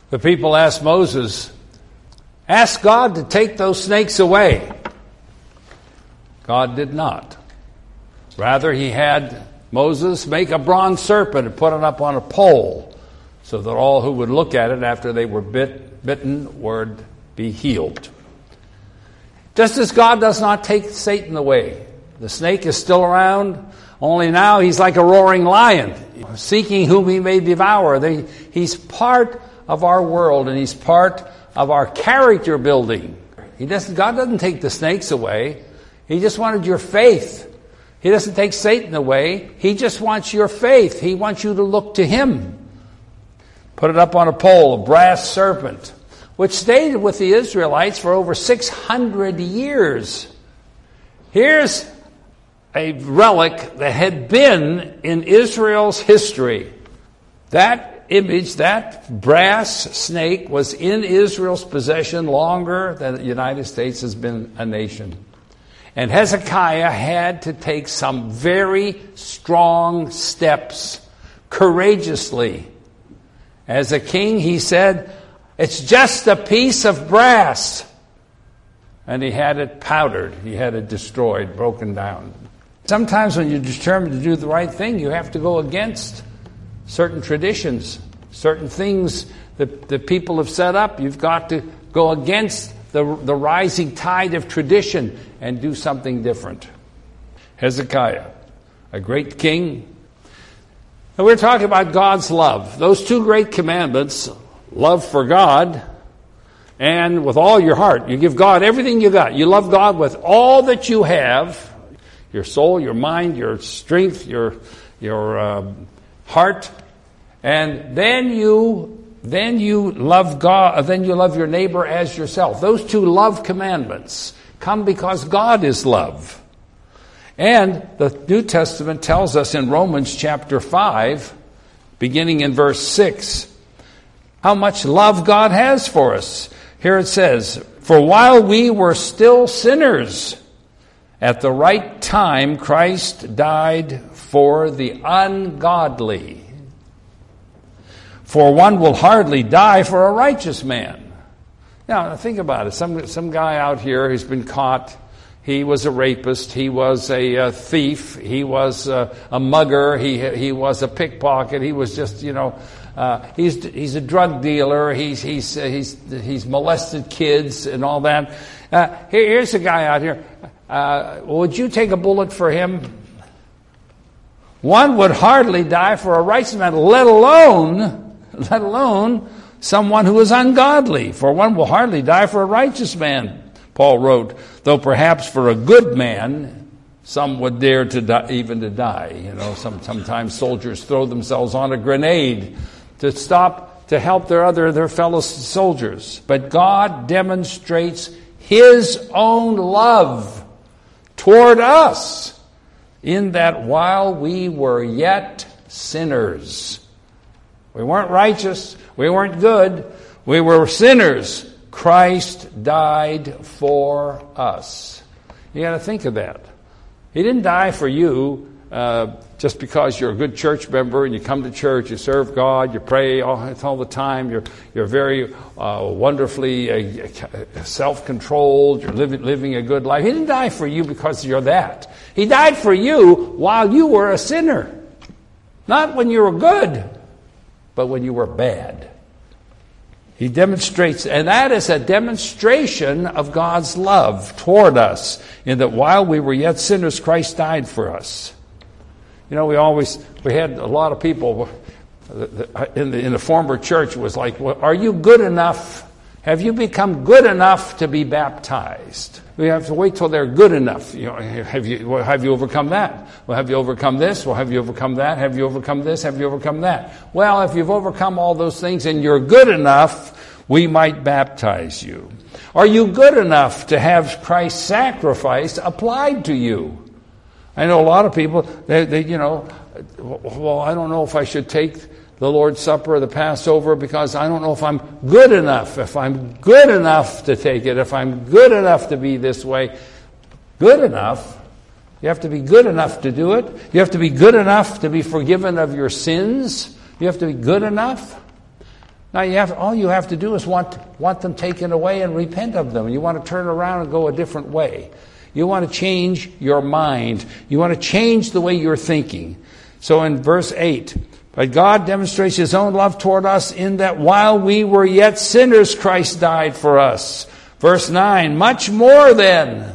The people asked Moses, ask God to take those snakes away. God did not. Rather, he had Moses make a bronze serpent and put it up on a pole so that all who would look at it after they were bitten would be healed. Just as God does not take Satan away, the snake is still around, only now he's like a roaring lion, seeking whom he may devour. He's part of our world, and he's part of our character building. God doesn't take the snakes away. He just wanted your faith. He doesn't take Satan away. He just wants your faith. He wants you to look to him. Put it up on a pole, a brass serpent, which stayed with the Israelites for over 600 years. Here's a relic that had been in Israel's history. That image, that brass snake, was in Israel's possession longer than the United States has been a nation. And Hezekiah had to take some very strong steps, courageously. As a king, he said, it's just a piece of brass. And he had it powdered. He had it destroyed, broken down. Sometimes when you're determined to do the right thing, you have to go against certain traditions, certain things that the people have set up. You've got to go against the rising tide of tradition and do something different. Hezekiah, a great king. And we're talking about God's love. Those two great commandments, love for God and with all your heart. You give God everything you got. You love God with all that you have, your soul, your mind, your strength, your heart. And then you love God, then you love your neighbor as yourself. Those two love commandments come because God is love. And the New Testament tells us in Romans chapter 5, beginning in verse 6, how much love God has for us. Here it says, for while we were still sinners, at the right time Christ died for the ungodly. For one will hardly die for a righteous man. Now, think about it. Some guy out here who's been caught. He was a rapist. He was a thief. He was a mugger. He was a pickpocket. He was just, he's a drug dealer. He's molested kids and all that. Here's a guy out here. Would you take a bullet for him? One would hardly die for a righteous man, let alone someone who is ungodly. For one will hardly die for a righteous man, Paul wrote, though perhaps for a good man, some would dare to die. Sometimes soldiers throw themselves on a grenade to help their fellow soldiers. But God demonstrates his own love toward us in that while we were yet sinners, we weren't righteous, we weren't good, we were sinners, Christ died for us. You got to think of that. He didn't die for you just because you're a good church member and you come to church, you serve God, you pray all the time, you're very wonderfully self-controlled, you're living a good life. He didn't die for you because you're that. He died for you while you were a sinner. Not when you were good, but when you were bad. He demonstrates, and that is a demonstration of God's love toward us, in that while we were yet sinners, Christ died for us. We had a lot of people in the former church. It was like, well, are you good enough? Have you become good enough to be baptized? We have to wait till they're good enough. Have you overcome that? Well, have you overcome this? Well, have you overcome that? Have you overcome this? Have you overcome that? Well, if you've overcome all those things and you're good enough, we might baptize you. Are you good enough to have Christ's sacrifice applied to you? I know a lot of people, well, I don't know if I should take the Lord's Supper or the Passover because I don't know if I'm good enough. If I'm good enough to take it, if I'm good enough to be this way. Good enough? You have to be good enough to do it. You have to be good enough to be forgiven of your sins. You have to be good enough. Now all you have to do is want them taken away and repent of them. You want to turn around and go a different way. You want to change your mind. You want to change the way you're thinking. So in verse 8, but God demonstrates His own love toward us in that while we were yet sinners, Christ died for us. Verse 9, much more then,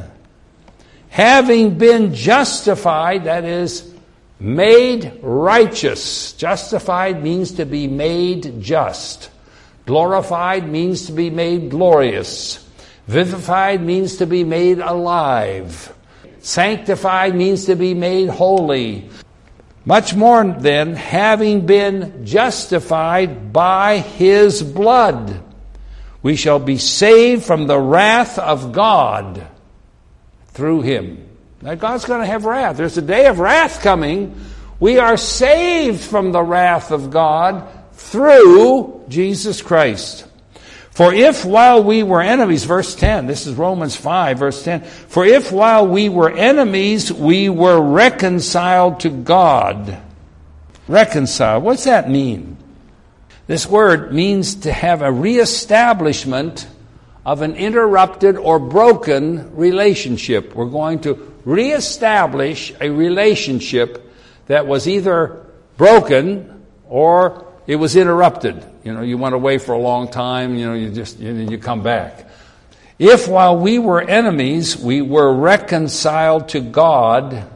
having been justified, that is, made righteous. Justified means to be made just. Glorified means to be made glorious. Vivified means to be made alive. Sanctified means to be made holy. Much more then, having been justified by His blood, we shall be saved from the wrath of God through Him. Now God's going to have wrath. There's a day of wrath coming. We are saved from the wrath of God through Jesus Christ. For if while we were enemies, verse 10, this is Romans 5, verse 10. For if while we were enemies, we were reconciled to God. Reconciled. What's that mean? This word means to have a reestablishment of an interrupted or broken relationship. We're going to reestablish a relationship that was either broken or it was interrupted. You went away for a long time, you come back. If while we were enemies, we were reconciled to God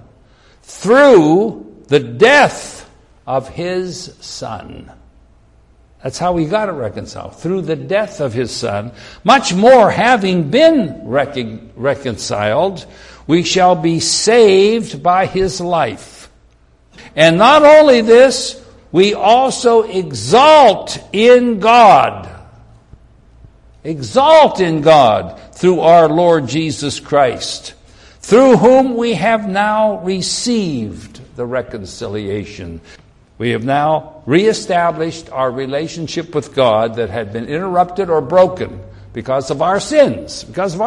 through the death of His Son. That's how we got it reconciled, through the death of His Son. Much more, having been reconciled, we shall be saved by His life. And not only this, we also exalt in God. Exalt in God through our Lord Jesus Christ, through whom we have now received the reconciliation. We have now reestablished our relationship with God that had been interrupted or broken because of our sins.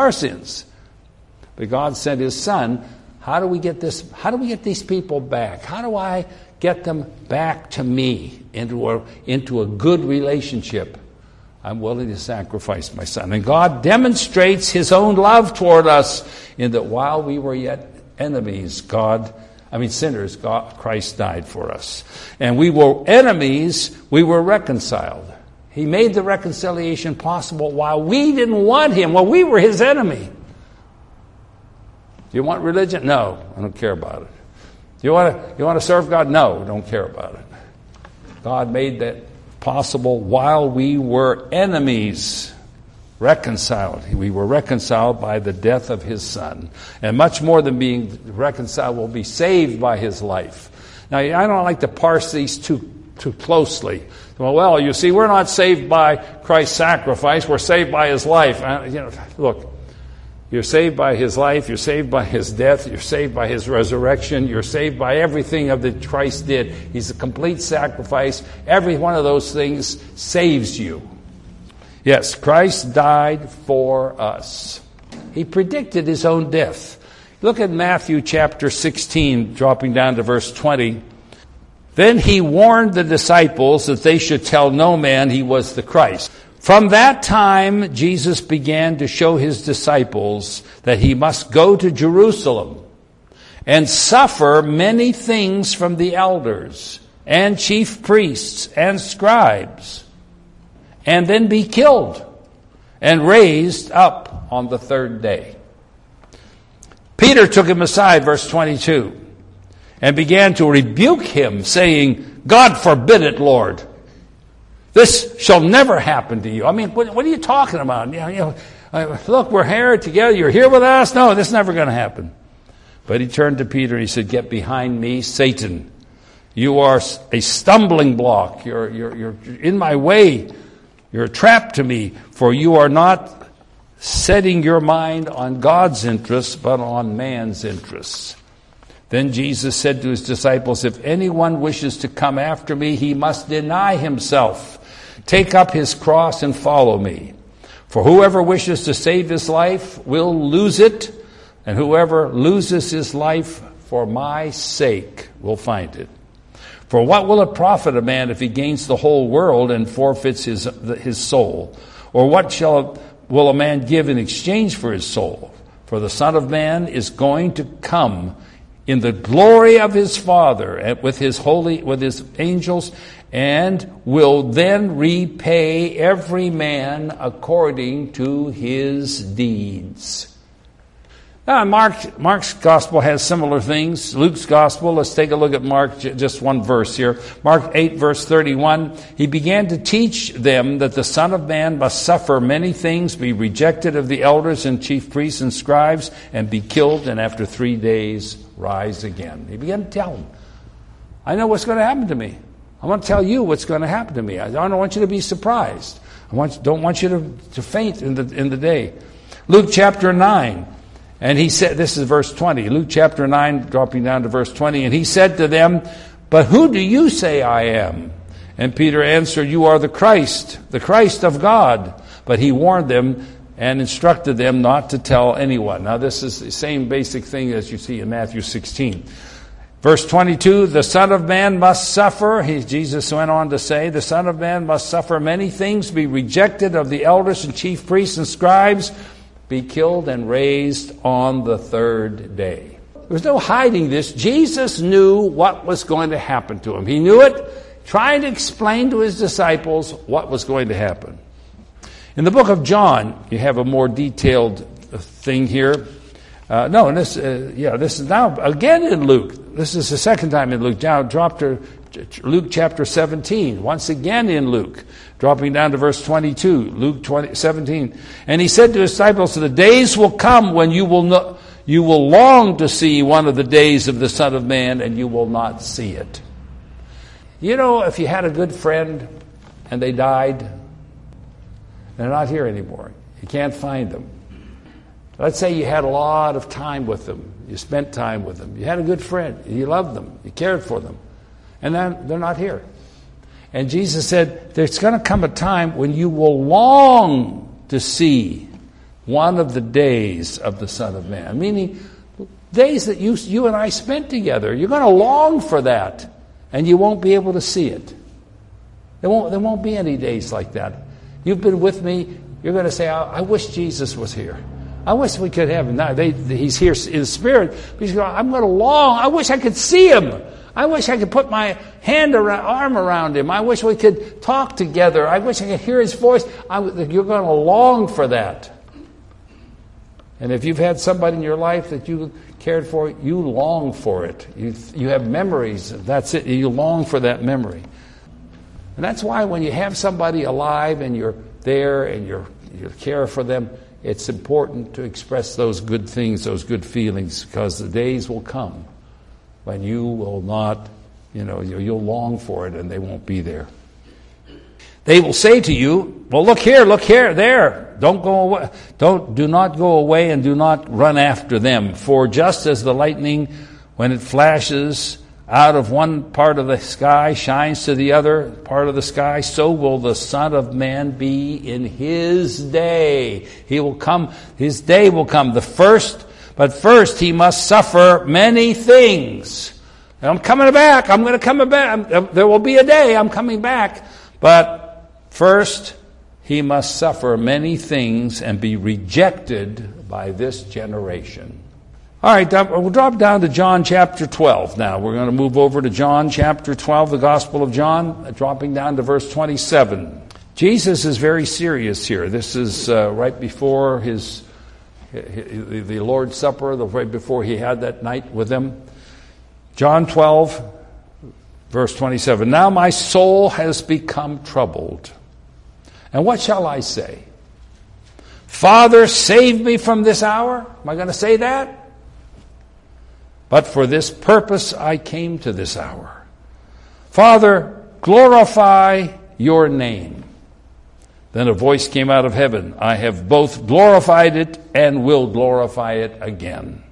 But God sent His Son. How do we get this? How do we get these people back? How do I get them back to me into a good relationship? I'm willing to sacrifice my Son. And God demonstrates His own love toward us in that while we were yet enemies, sinners, Christ died for us. And we were enemies, we were reconciled. He made the reconciliation possible while we didn't want Him. Well, we were His enemy. Do you want religion? No, I don't care about it. You want to serve God? No, don't care about it. God made that possible while we were enemies, reconciled. We were reconciled by the death of His Son. And much more than being reconciled, we'll be saved by His life. Now, I don't like to parse these too closely. Well, you see, we're not saved by Christ's sacrifice. We're saved by His life. Look. You're saved by His life, you're saved by His death, you're saved by His resurrection, you're saved by everything that Christ did. He's a complete sacrifice. Every one of those things saves you. Yes, Christ died for us. He predicted His own death. Look at Matthew chapter 16, dropping down to verse 20. Then He warned the disciples that they should tell no man He was the Christ. From that time, Jesus began to show His disciples that He must go to Jerusalem and suffer many things from the elders and chief priests and scribes, and then be killed and raised up on the third day. Peter took Him aside, verse 22, and began to rebuke Him, saying, God forbid it, Lord. This shall never happen to you. What are you talking about? Look, we're here together. You're here with us. No, this is never going to happen. But He turned to Peter and He said, get behind me, Satan. You are a stumbling block. You're in my way. You're a trap to me. For you are not setting your mind on God's interests, but on man's interests. Then Jesus said to His disciples, if anyone wishes to come after me, he must deny himself. Take up his cross and follow me. For whoever wishes to save his life will lose it, and whoever loses his life for my sake will find it. For what will it profit a man if he gains the whole world and forfeits his soul? Or what will a man give in exchange for his soul? For the Son of Man is going to come in the glory of his Father and with his angels, and will then repay every man according to his deeds. Now, Mark's gospel has similar things. Luke's gospel, let's take a look at Mark, just one verse here. Mark 8, verse 31. He began to teach them that the Son of Man must suffer many things, be rejected of the elders and chief priests and scribes, and be killed, and after 3 days rise again. He began to tell them, I know what's going to happen to me. I want to tell you what's going to happen to me. I don't want you to be surprised. Don't want you to faint in the day. Luke chapter 9. And he said, this is verse 20, Luke chapter 9, dropping down to verse 20, and he said to them, but who do you say I am? And Peter answered, you are the Christ of God. But he warned them and instructed them not to tell anyone. Now this is the same basic thing as you see in Matthew 16. Verse 22, the Son of Man must suffer. Jesus went on to say, the Son of Man must suffer many things, be rejected of the elders and chief priests and scribes, be killed and raised on the third day. There was no hiding this. Jesus knew what was going to happen to him. He knew it, trying to explain to his disciples what was going to happen. In the book of John, you have a more detailed thing here. This is now again in Luke. This is the second time in Luke. Now drop to Luke chapter 17, once again in Luke. Dropping down to verse 22, Luke 17. And he said to his disciples, the days will come when you will long to see one of the days of the Son of Man, and you will not see it. You know, if you had a good friend and they died, they're not here anymore. You can't find them. Let's say you had a lot of time with them. You spent time with them. You had a good friend. You loved them. You cared for them. And then they're not here. And Jesus said, there's going to come a time when you will long to see one of the days of the Son of Man. Meaning, days that you and I spent together. You're going to long for that. And you won't be able to see it. There won't be any days like that. You've been with me. You're going to say, I wish Jesus was here. I wish we could have him. Now, he's here in spirit. But he's going, I'm going to long. I wish I could see him. I wish I could put my arm around him. I wish we could talk together. I wish I could hear his voice. You're going to long for that. And if you've had somebody in your life that you cared for, you long for it. You have memories. That's it. You long for that memory. And that's why when you have somebody alive and you're there and you care for them, it's important to express those good things, those good feelings, because the days will come when you will not, you'll long for it and they won't be there. They will say to you, well, look here, there. Don't go away. Do not go away and do not run after them. For just as the lightning, when it flashes out of one part of the sky, shines to the other part of the sky, so will the Son of Man be in his day. He will come, his day will come. But first he must suffer many things. And I'm coming back. I'm going to come back. There will be a day I'm coming back. But first he must suffer many things and be rejected by this generation. All right, we'll drop down to John chapter 12 now. We're going to move over to John chapter 12, the Gospel of John, dropping down to verse 27. Jesus is very serious here. This is right before the Lord's Supper, right before he had that night with them. John 12, verse 27. Now my soul has become troubled. And what shall I say? Father, save me from this hour? Am I going to say that? But for this purpose I came to this hour. Father, glorify your name. Then a voice came out of heaven. I have both glorified it and will glorify it again.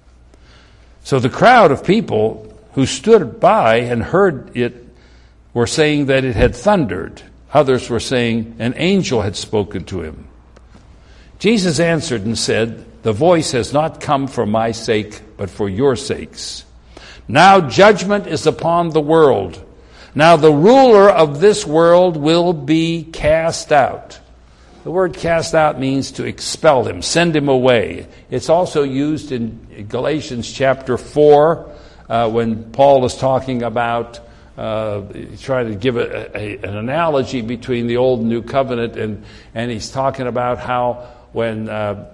So the crowd of people who stood by and heard it were saying that it had thundered. Others were saying an angel had spoken to him. Jesus answered and said, the voice has not come for my sake, but for your sakes. Now judgment is upon the world. Now the ruler of this world will be cast out. The word cast out means to expel him, send him away. It's also used in Galatians chapter 4 when Paul is talking about trying to give an analogy between the old and new covenant, and he's talking about how when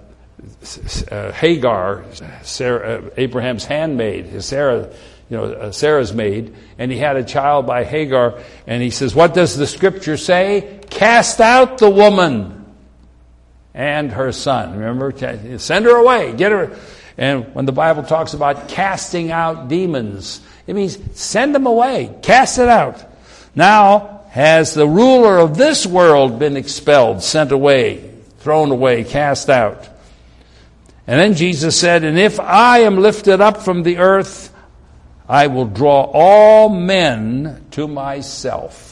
Hagar, Sarah, Abraham's handmaid, Sarah's maid, and he had a child by Hagar, and he says, what does the scripture say? Cast out the woman and her son. Remember? Send her away. Get her. And when the Bible talks about casting out demons, it means send them away. Cast it out. Now, has the ruler of this world been expelled, sent away, thrown away, cast out? And then Jesus said, and if I am lifted up from the earth, I will draw all men to myself.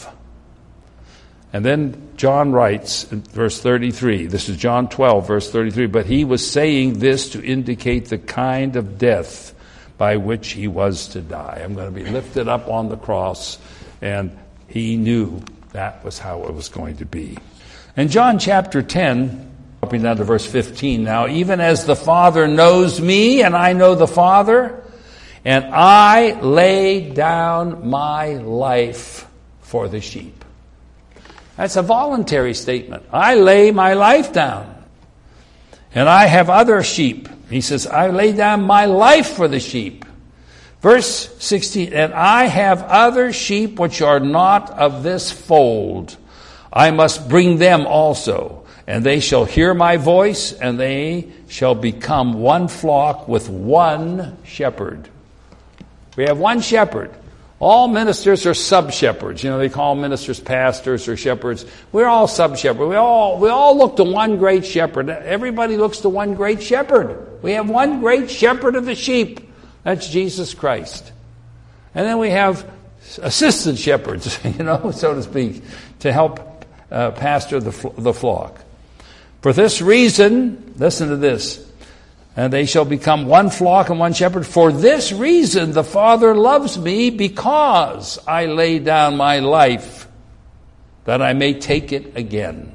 And then John writes in verse 33, this is John 12, verse 33, but he was saying this to indicate the kind of death by which he was to die. I'm going to be lifted up on the cross, and he knew that was how it was going to be. In John chapter 10, dropping down to verse 15 now, even as the Father knows me, and I know the Father, and I lay down my life for the sheep. That's a voluntary statement. I lay my life down. And I have other sheep. He says, I lay down my life for the sheep. Verse 16, and I have other sheep which are not of this fold. I must bring them also. And they shall hear my voice, and they shall become one flock with one shepherd. We have one shepherd. All ministers are sub-shepherds. They call ministers pastors or shepherds. We're all sub-shepherds. We all look to one great shepherd. Everybody looks to one great shepherd. We have one great shepherd of the sheep. That's Jesus Christ. And then we have assistant shepherds, so to speak, to help pastor the flock. For this reason, listen to this, and they shall become one flock and one shepherd. For this reason the Father loves me, because I lay down my life that I may take it again.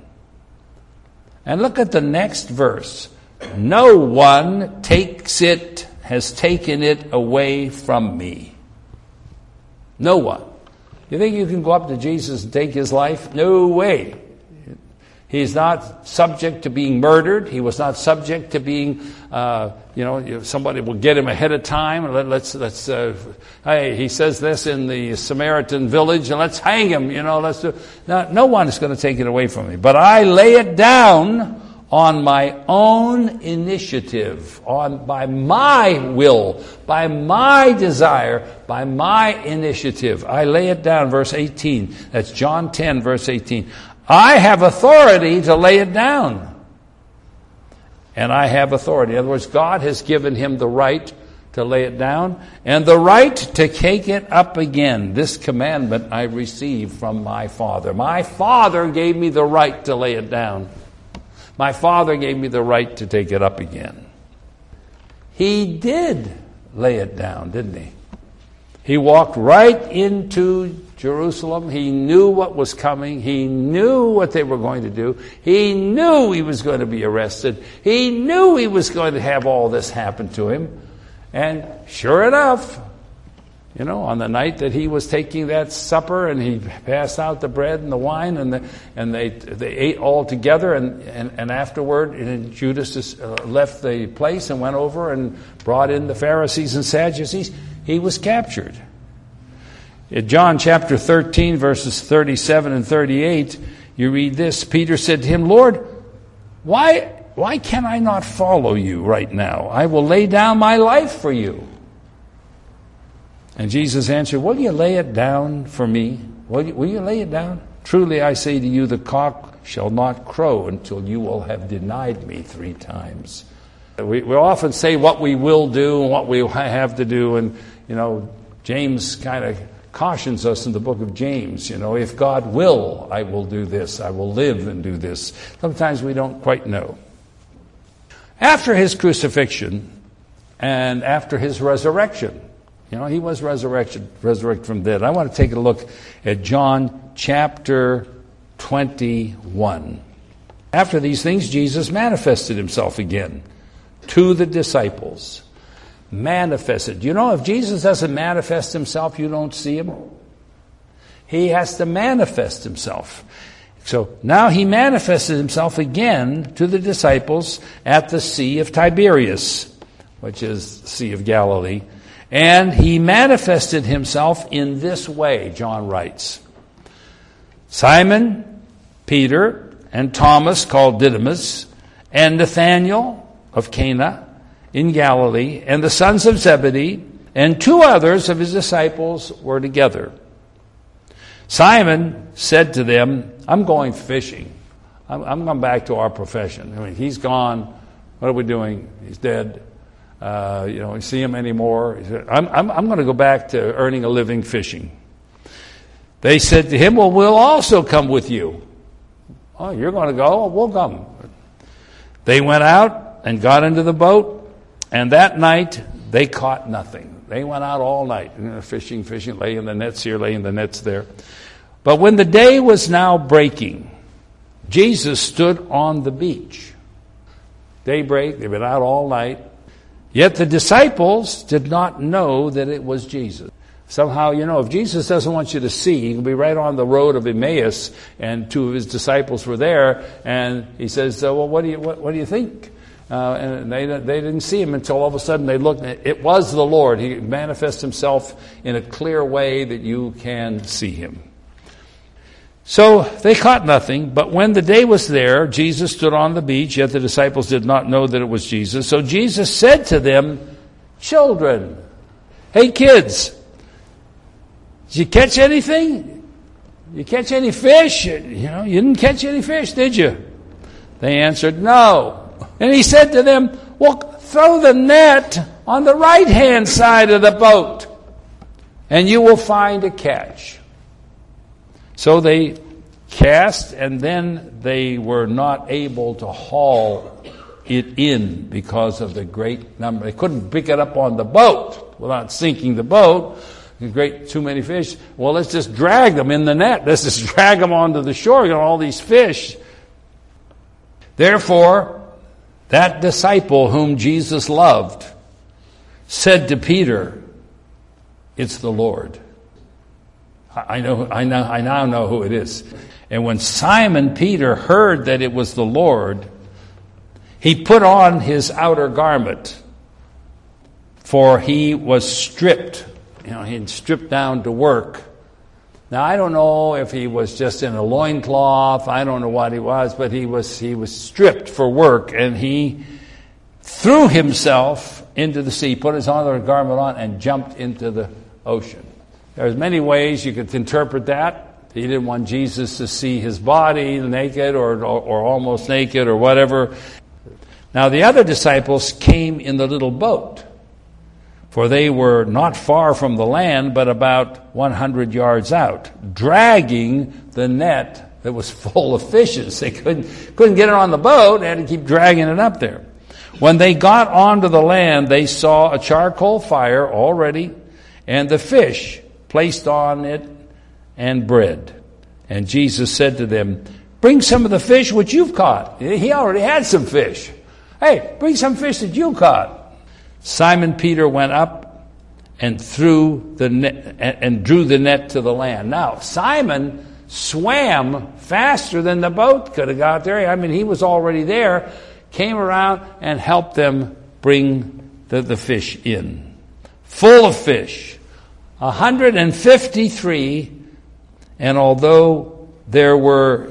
And look at the next verse. No one has taken it away from me. No one. You think you can go up to Jesus and take his life? No way. He's not subject to being murdered. He was not subject to being, somebody will get him ahead of time. He says this in the Samaritan village, and let's hang him. No one is going to take it away from me. But I lay it down on my own initiative, by my will, by my desire, by my initiative. I lay it down, verse 18. That's John 10, verse 18. I have authority to lay it down. And I have authority. In other words, God has given him the right to lay it down and the right to take it up again. This commandment I received from my Father. My Father gave me the right to lay it down. My Father gave me the right to take it up again. He did lay it down, didn't he? He walked right into Jerusalem. He knew what was coming. He knew what they were going to do. He knew he was going to be arrested. He knew he was going to have all this happen to him. And sure enough, on the night that he was taking that supper and he passed out the bread and the wine and they ate all together and afterward Judas left the place and went over and brought in the Pharisees and Sadducees. He was captured. In John chapter 13, verses 37 and 38, you read this. Peter said to him, Lord, why can I not follow you right now? I will lay down my life for you. And Jesus answered, will you lay it down for me? Will you lay it down? Truly I say to you, the cock shall not crow until you will have denied me 3 times. We often say what we will do and what we have to do. And, James kind of cautions us in the book of James, if God will, I will do this. I will live and do this. Sometimes we don't quite know. After his crucifixion and after his resurrection, You know, he was resurrected from the dead. I want to take a look at John chapter 21. After these things, Jesus manifested himself again to the disciples. Manifested. You know, if Jesus doesn't manifest himself, you don't see him. He has to manifest himself. So now he manifested himself again to the disciples at the Sea of Tiberias, which is the Sea of Galilee. And he manifested himself in this way, John writes. Simon, Peter, and Thomas called Didymus, and Nathanael of Cana in Galilee, and the sons of Zebedee, and 2 others of his disciples were together. Simon said to them, I'm going fishing. I'm going back to our profession. I mean, he's gone. What are we doing? He's dead. We see him anymore. He said, I'm going to go back to earning a living fishing. They said to him, well, we'll also come with you. Oh, you're going to go? Well, we'll come. They went out and got into the boat, and that night they caught nothing. They went out all night, fishing, laying the nets here, laying the nets there. But when the day was now breaking, Jesus stood on the beach. Daybreak, they've been out all night. Yet the disciples did not know that it was Jesus. Somehow, if Jesus doesn't want you to see, he can be right on the road of Emmaus, and 2 of his disciples were there, and he says, well, what do you think? And they didn't see him until all of a sudden they looked. It was the Lord. He manifests himself in a clear way that you can see him. So they caught nothing, but when the day was there, Jesus stood on the beach, yet the disciples did not know that it was Jesus. So Jesus said to them, children, hey kids, did you catch anything? You catch any fish? You didn't catch any fish, did you? They answered, no. And he said to them, well, throw the net on the right-hand side of the boat, and you will find a catch. So they cast, and then they were not able to haul it in because of the great number. They couldn't pick it up on the boat without sinking the boat. Too many fish. Well, let's just drag them in the net. Let's just drag them onto the shore. All these fish. Therefore, that disciple whom Jesus loved said to Peter, it's the Lord. I now know who it is. And when Simon Peter heard that it was the Lord, he put on his outer garment, for he was stripped. He'd stripped down to work. Now, I don't know if he was just in a loincloth. I don't know what he was, but he was stripped for work, and he threw himself into the sea, put his outer garment on, and jumped into the ocean. There's many ways you could interpret that. He didn't want Jesus to see his body naked or almost naked or whatever. Now, the other disciples came in the little boat, for they were not far from the land, but about 100 yards out, dragging the net that was full of fishes. They couldn't get it on the boat. They had to keep dragging it up there. When they got onto the land, they saw a charcoal fire already, and the fish placed on it, and bread. And Jesus said to them, bring some of the fish which you've caught. He already had some fish. Hey, bring some fish that you caught. Simon Peter went up and threw the net and drew the net to the land. Now, Simon swam faster than the boat could have got there. I mean, he was already there, came around and helped them bring the fish in. Full of fish. 153, and although there were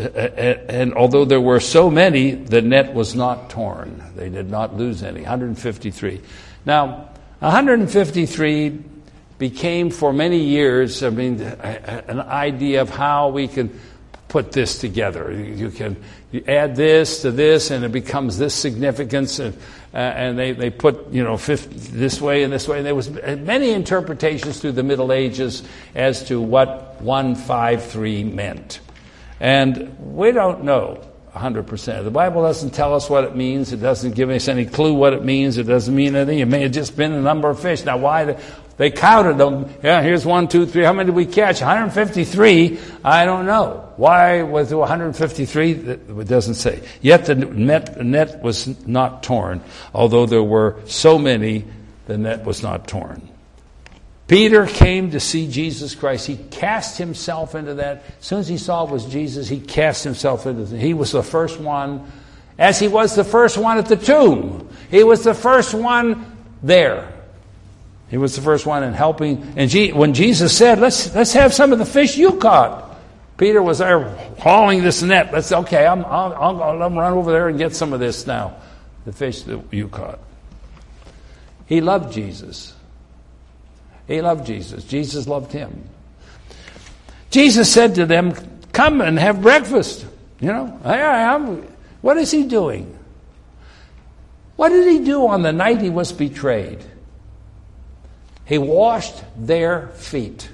so many, the net was not torn. They did not lose any. 153. Now, 153 became for many years, an idea of how we can put this together. You add this to this, and it becomes this significance, and they put 50 this way and this way. And there was many interpretations through the Middle Ages as to what 153 meant, and we don't know 100%. The Bible doesn't tell us what it means. It doesn't give us any clue what it means. It doesn't mean anything. It may have just been a number of fish. Now, why They counted them. Yeah, here's 1, 2, 3. How many did we catch? 153. I don't know. Why was it 153? It doesn't say. Yet the net was not torn. Although there were so many, the net was not torn. Peter came to see Jesus Christ. He cast himself into that. As soon as he saw it was Jesus, he cast himself into it. He was the first one, as he was the first one at the tomb. He was the first one there. He was the first one in helping. And when Jesus said, let's have some of the fish you caught, Peter was there hauling this net. I'll run over there and get some of this now, the fish that you caught. He loved Jesus. He loved Jesus. Jesus loved him. Jesus said to them, come and have breakfast. Here I am. What is he doing? What did he do on the night he was betrayed? He washed their feet.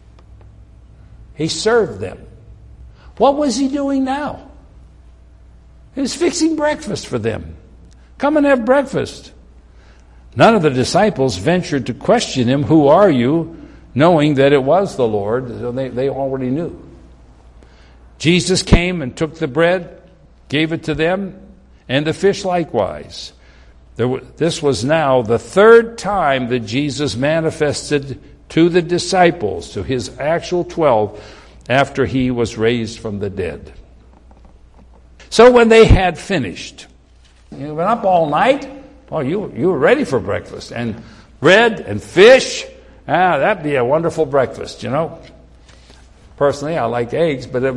He served them. What was he doing now? He was fixing breakfast for them. Come and have breakfast. None of the disciples ventured to question him, who are you? Knowing that it was the Lord. They already knew. Jesus came and took the bread, gave it to them, and the fish likewise. This was now the third time that Jesus manifested to the disciples, to his actual 12, after he was raised from the dead. So when they had finished, you went up all night. Oh, you were ready for breakfast. And bread and fish, that'd be a wonderful breakfast, Personally, I like eggs, but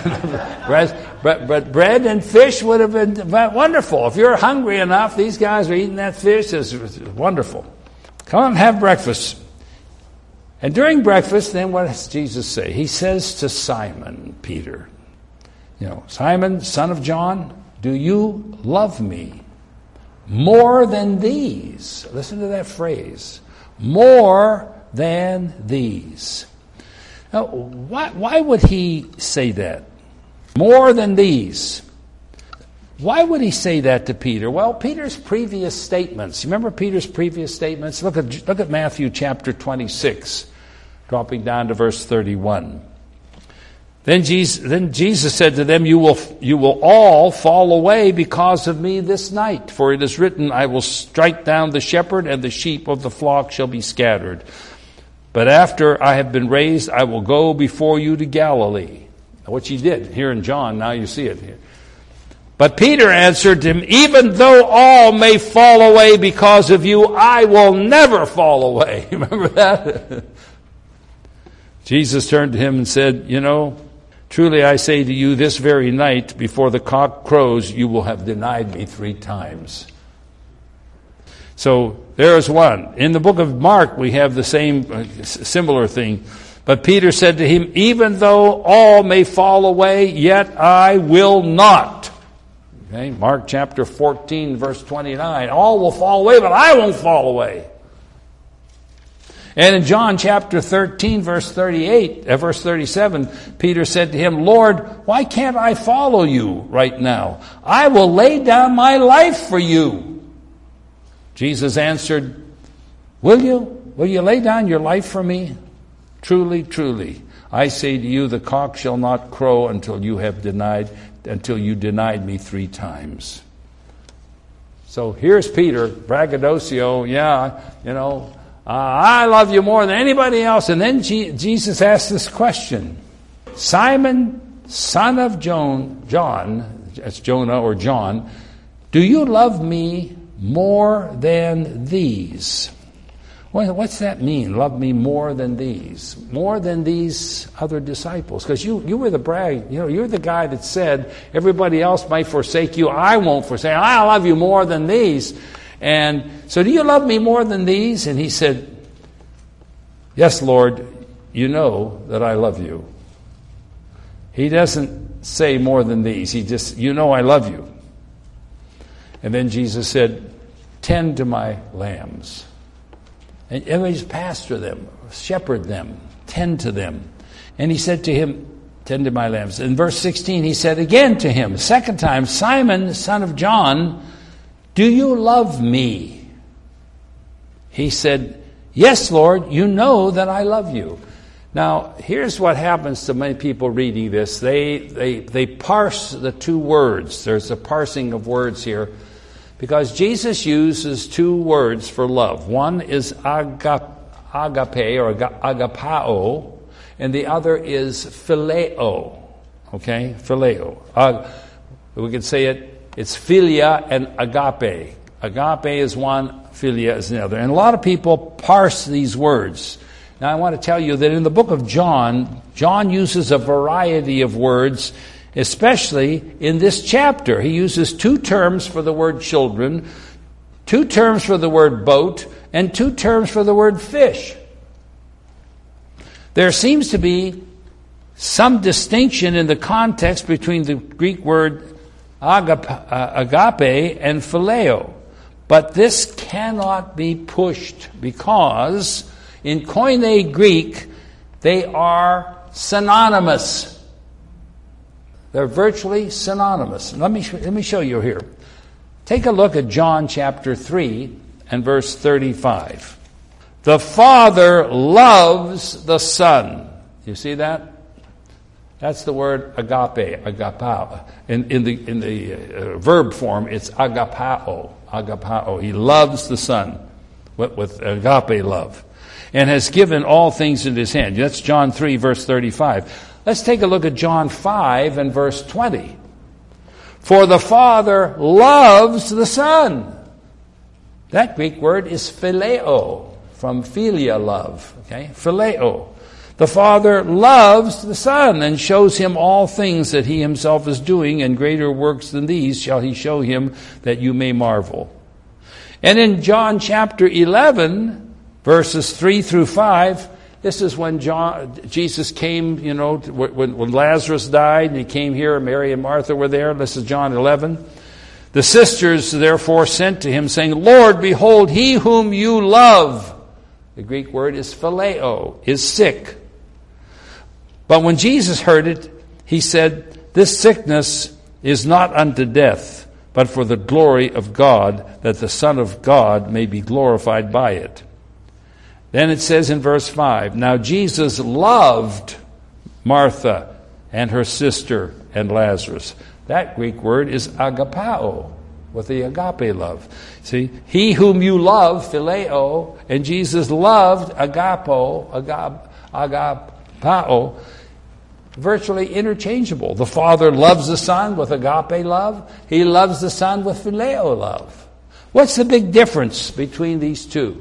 but bread and fish would have been wonderful. If you're hungry enough, these guys are eating that fish. It's wonderful. Come and have breakfast. And during breakfast, then what does Jesus say? He says to Simon Peter, Simon, son of John, do you love me more than these? Listen to that phrase. More than these. Now, why would he say that? More than these. Why would he say that to Peter? Well, Peter's previous statements. You remember Peter's previous statements? Look at Matthew chapter 26, dropping down to verse 31. Then Jesus said to them, you will all fall away because of me this night. For it is written, I will strike down the shepherd, and the sheep of the flock shall be scattered. But after I have been raised, I will go before you to Galilee. Which he did here in John. Now you see it here. But Peter answered him, even though all may fall away because of you, I will never fall away. Remember that? Jesus turned to him and said, truly I say to you, this very night before the cock crows, you will have denied me 3 times. So there's one. In the book of Mark, we have the same similar thing. But Peter said to him, even though all may fall away, yet I will not. Okay, Mark chapter 14, verse 29. All will fall away, but I won't fall away. And in John chapter 13, verse 37, Peter said to him, Lord, why can't I follow you right now? I will lay down my life for you. Jesus answered, will you? Will you lay down your life for me? Truly, truly, I say to you, the cock shall not crow until you denied me 3 times. So here's Peter, braggadocio, I love you more than anybody else. And then Jesus asked this question, Simon, son of John, that's Jonah or John, do you love me more than these? What's that mean? Love me more than these? More than these other disciples? Because you were the brag. You're the guy that said, everybody else might forsake you. I won't forsake you. I love you more than these. And so do you love me more than these? And he said, yes, Lord, you know that I love you. He doesn't say more than these. He just, I love you. And then Jesus said, tend to my lambs. And just pastor them, shepherd them, tend to them. And he said to him, tend to my lambs. In verse 16, he said again to him, second time, Simon, son of John, do you love me? He said, Yes, Lord, you know that I love you. Now, here's what happens to many people reading this. They parse the two words. There's a parsing of words here because Jesus uses two words for love. One is agape or agapao, and the other is phileo. Okay, phileo. We could say it's philia and agape. Agape is one, philia is another. And a lot of people parse these words. Now I want to tell you that in the book of John, John uses a variety of words, especially in this chapter. He uses two terms for the word children, two terms for the word boat, and two terms for the word fish. There seems to be some distinction in the context between the Greek word agape and phileo. But this cannot be pushed because in Koine Greek, they are synonymous. They're virtually synonymous. Let me show you here. Take a look at John chapter 3 and verse 35. The Father loves the Son. You see that? That's the word agape, agapao. In the verb form, it's agapao, agapao. He loves the Son with agape love, and has given all things in his hand. That's John 3, verse 35. Let's take a look at John 5 and verse 20. For the Father loves the Son. That Greek word is phileo, from philia, love. Okay, phileo. The Father loves the Son and shows him all things that he himself is doing, and greater works than these shall he show him, that you may marvel. And in John chapter 11, verses 3 through 5, this is when Jesus came, when Lazarus died, and he came here, Mary and Martha were there. This is John 11. The sisters therefore sent to him, saying, Lord, behold, he whom you love, the Greek word is phileo, is sick. But when Jesus heard it, he said, this sickness is not unto death, but for the glory of God, that the Son of God may be glorified by it. Then it says in verse 5, now Jesus loved Martha and her sister and Lazarus. That Greek word is agapao, with the agape love. See, he whom you love, phileo, and Jesus loved agapao, agapao, virtually interchangeable. The Father loves the Son with agape love. He loves the Son with phileo love. What's the big difference between these two?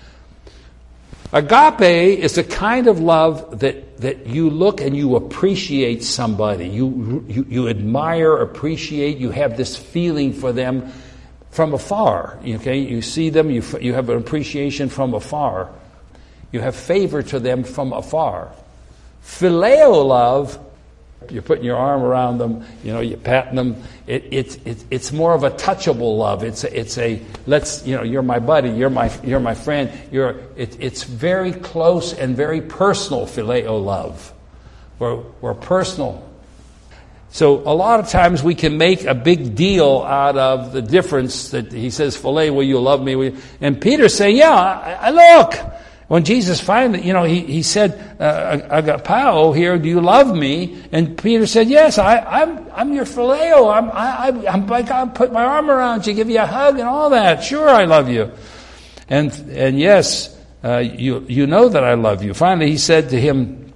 Agape is a kind of love that you look and you appreciate somebody. You admire, appreciate, you have this feeling for them from afar. Okay, you see them, you have an appreciation from afar. You have favor to them from afar. Phileo love, you're putting your arm around them, you're patting them. It's more of a touchable love. You're my buddy, you're my friend. It's very close and very personal phileo love. We're personal. So a lot of times we can make a big deal out of the difference that he says, phileo, will you love me? And Peter's saying, yeah, I look. When Jesus finally, he said, agapao here, do you love me? And Peter said, yes, I'm your phileo. I'm like, I'll put my arm around you, give you a hug and all that. Sure, I love you. And yes, you know that I love you. Finally, he said to him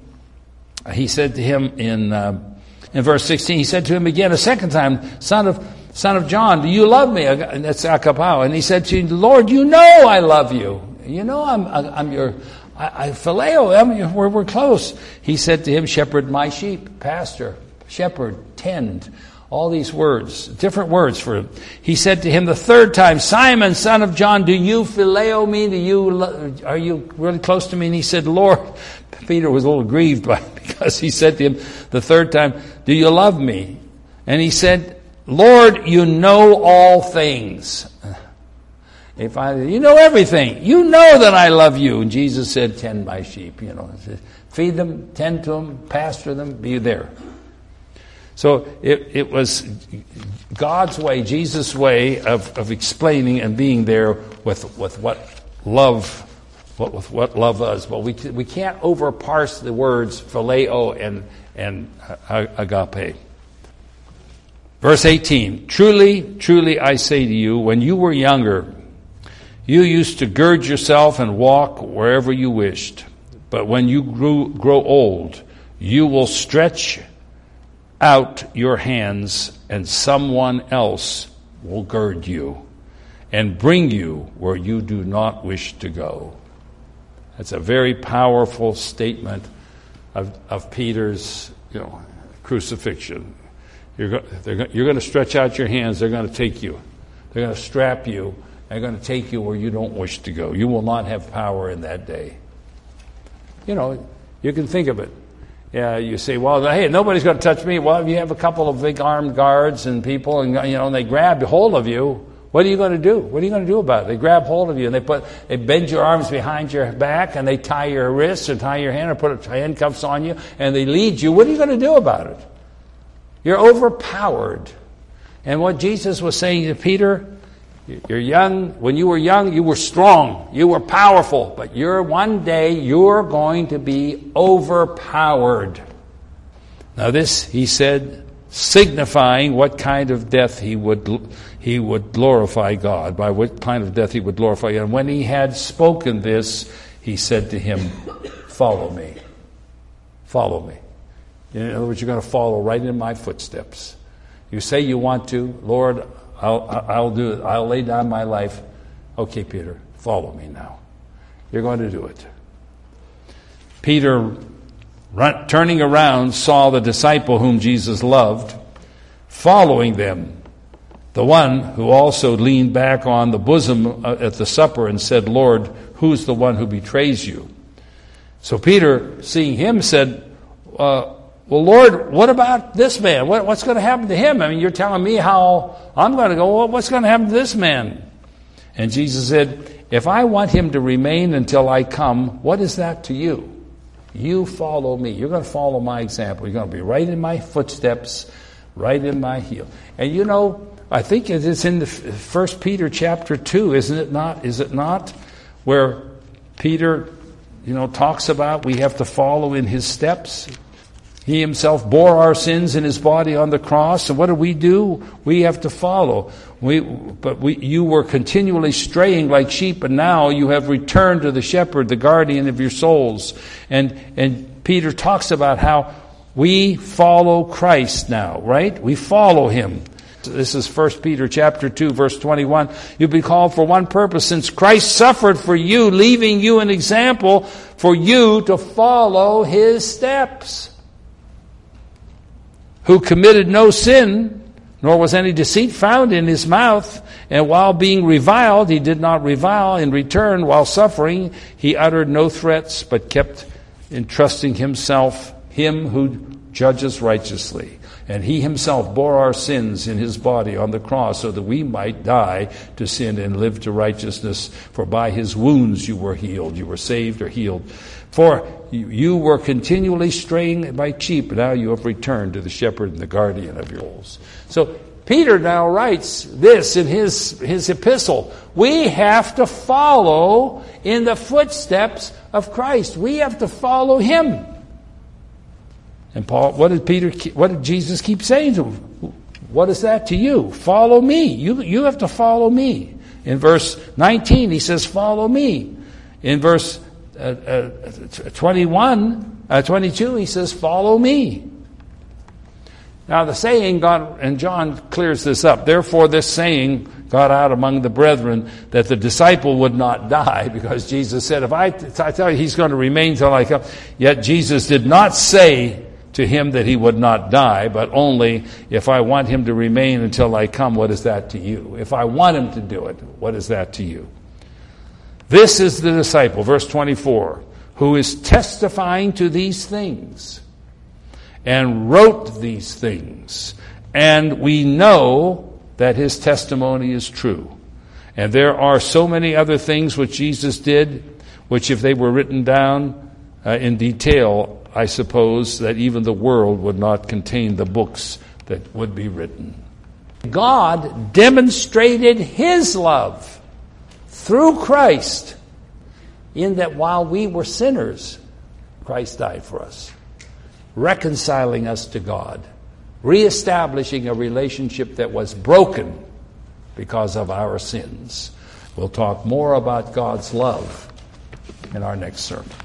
in verse 16, he said to him again a second time, Son of John, do you love me? And that's agapao. And he said to him, Lord, you know I love you. I'm your phileo. We're close. He said to him, shepherd my sheep, pastor, shepherd, tend. All these words, different words for him. He said to him the third time, Simon, son of John, do you phileo me? Are you really close to me? And he said, Lord. Peter was a little grieved because he said to him the third time, do you love me? And he said, Lord, you know all things. You know everything. You know that I love you. And Jesus said, tend my sheep. Feed them, tend to them, pasture them, be there. So it was God's way, Jesus' way of explaining and being there with what love what love is. But we can't overparse the words phileo and agape. Verse 18, truly, truly I say to you, when you were younger, you used to gird yourself and walk wherever you wished. But when you grow old, you will stretch out your hands, and someone else will gird you and bring you where you do not wish to go. That's a very powerful statement of Peter's, crucifixion. You're going to stretch out your hands. They're going to take you. They're going to strap you. They're going to take you where you don't wish to go. You will not have power in that day. You can think of it. Yeah, you say, well, hey, nobody's going to touch me. Well, if you have a couple of big armed guards and people, and they grab hold of you, what are you going to do? What are you going to do about it? They grab hold of you and they bend your arms behind your back and they tie your wrists or tie your hand or put handcuffs on you and they lead you. What are you going to do about it? You're overpowered. And what Jesus was saying to Peter, you're young. When you were young, you were strong. You were powerful. But one day you're going to be overpowered. Now this, he said, signifying what kind of death he would glorify God, by what kind of death he would glorify God. And when he had spoken this, he said to him, follow me. Follow me. In other words, you're going to follow right in my footsteps. You say you want to, Lord, I'll do it. I'll lay down my life. Okay, Peter, follow me now. You're going to do it. Peter, turning around, saw the disciple whom Jesus loved, following them. The one who also leaned back on the bosom at the supper and said, Lord, who's the one who betrays you? So Peter, seeing him, said, well, Lord, what about this man? What's going to happen to him? I mean, you're telling me how I'm going to go. Well, what's going to happen to this man? And Jesus said, if I want him to remain until I come, what is that to you? You follow me. You're going to follow my example. You're going to be right in my footsteps, right in my heel. And I think it's in the 1 Peter chapter 2, isn't it not? Is it not? Where Peter, talks about we have to follow in his steps. He himself bore our sins in his body on the cross. And what do? We have to follow. You were continually straying like sheep, and now you have returned to the shepherd, the guardian of your souls. And Peter talks about how we follow Christ now, right? We follow him. This is 1 Peter chapter 2, verse 21. You've been called for one purpose, since Christ suffered for you, leaving you an example for you to follow his steps. Who committed no sin, nor was any deceit found in his mouth. And while being reviled, he did not revile in return. While suffering, he uttered no threats, but kept entrusting himself, him who judges righteously. And he himself bore our sins in his body on the cross, so that we might die to sin and live to righteousness. For by his wounds you were healed. You were saved or healed. For you were continually straying like sheep, but now you have returned to the shepherd and the guardian of your souls. So Peter now writes this in his epistle. We have to follow in the footsteps of Christ. We have to follow him. And Paul, what did Jesus keep saying to him? What is that to you? Follow me. You have to follow me. In verse 19, he says, follow me. In verse 22, he says, follow me. Now the saying got, and John clears this up, therefore this saying got out among the brethren that the disciple would not die, because Jesus said, if I tell you he's going to remain till I come. Yet Jesus did not say to him that he would not die, but only, if I want him to remain until I come, what is that to you? If I want him to do it, what is that to you? This is the disciple, verse 24, who is testifying to these things and wrote these things. And we know that his testimony is true. And there are so many other things which Jesus did, which if they were written down in detail, I suppose that even the world would not contain the books that would be written. God demonstrated his love through Christ in that while we were sinners, Christ died for us, reconciling us to God, reestablishing a relationship that was broken because of our sins. We'll talk more about God's love in our next sermon.